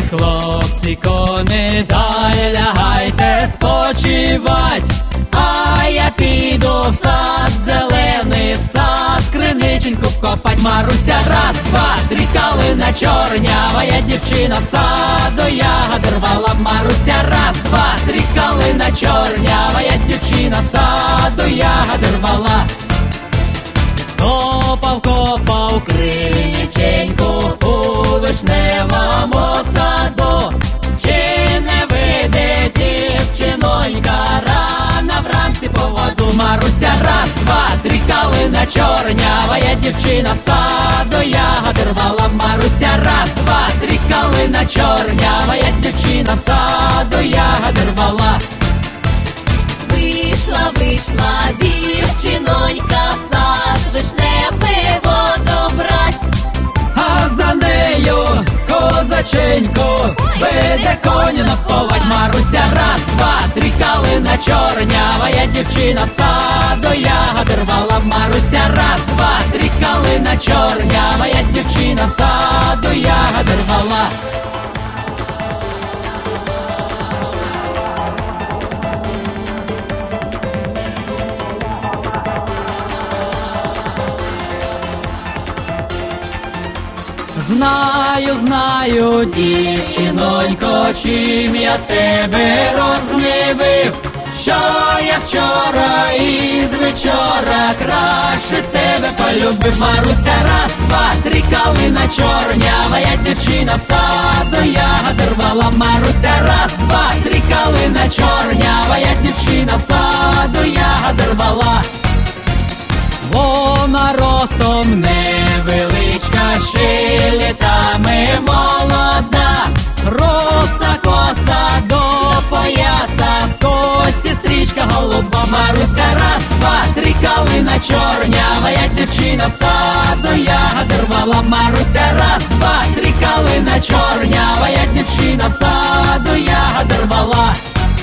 хлопці, кони, дай лягайте спочивать, а я піду в сад зелений, в сад криниченьку копать. Маруся, раз, два, три, калина чорнява, я дівчина в саду ягоди рвала. Маруся, раз, два, три, калина чорнява, я дівчина в саду ягоди рвала. Копав, копав криниченьку у вишневому саду, чи не вийде дівчинонька рано вранці по воду. Маруся, раз, два, три, калина чорнява, я дівчина в саду ягоди рвала. Маруся, раз, два, три, калина чорнява, я дівчина в саду ягоди рвала. Вийшла, вийшла дівчинонька в сад вишневий воду брать, А за нею козаченько веде коня навковать. Маруся, раз, два, три, калина чорнява, я дівчина в саду ягоди рвала. Маруся, раз, два, три, калина чорнява, я дівчина в саду ягоди рвала. Знаю, знаю, дівчинонько, чим я тебе розгнівив, що я вчора із вечора краще тебе полюбив. Маруся, раз, два, три, калина чорнява, я дівчина в саду ягоди рвала. Маруся, раз, два, три, калина чорнява, я дівчина в саду ягоди рвала. Вона ростом невеличка, ще літами молода, роса коса до пояса, в косі стрічка голуба. Маруся, раз, два, три, калина чорнява, я дівчина в саду ягоди рвала. Маруся, раз, два, три, калина чорнява, я дівчина в саду ягоди рвала.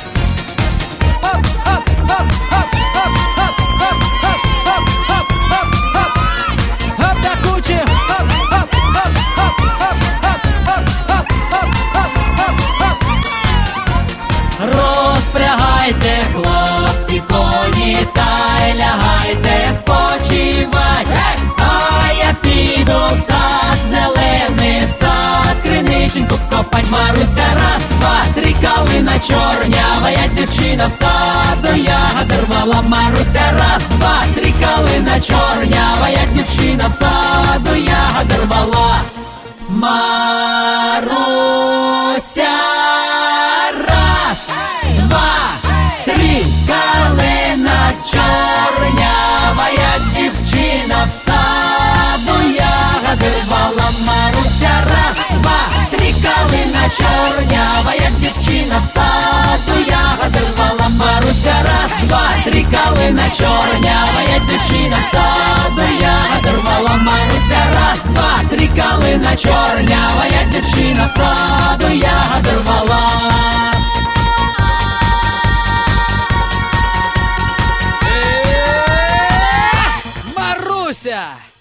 Розпрягайте, хлопці, коні, та й лягайте спочивать, а я піду в сад зелений, в сад криниченьку копать. Маруся, раз, два, три, калина чорнява, я дівчина в саду ягоди рвала. Маруся, раз, два, три, калина чорнява, я дівчина в саду ягоди рвала. Маруся, раз, два, три, калина чорнява, я дівчина в саду ягоди рвала. Маруся, раз, два, три, калина чорнява, я дівчина в саду ягоди рвала. Маруся, раз, два, три, калина чорнява, я дівчина в саду ягоди рвала. Маруся, раз, два, три, калина чорнява, я дівчина в саду ягоди рвала. Маруся!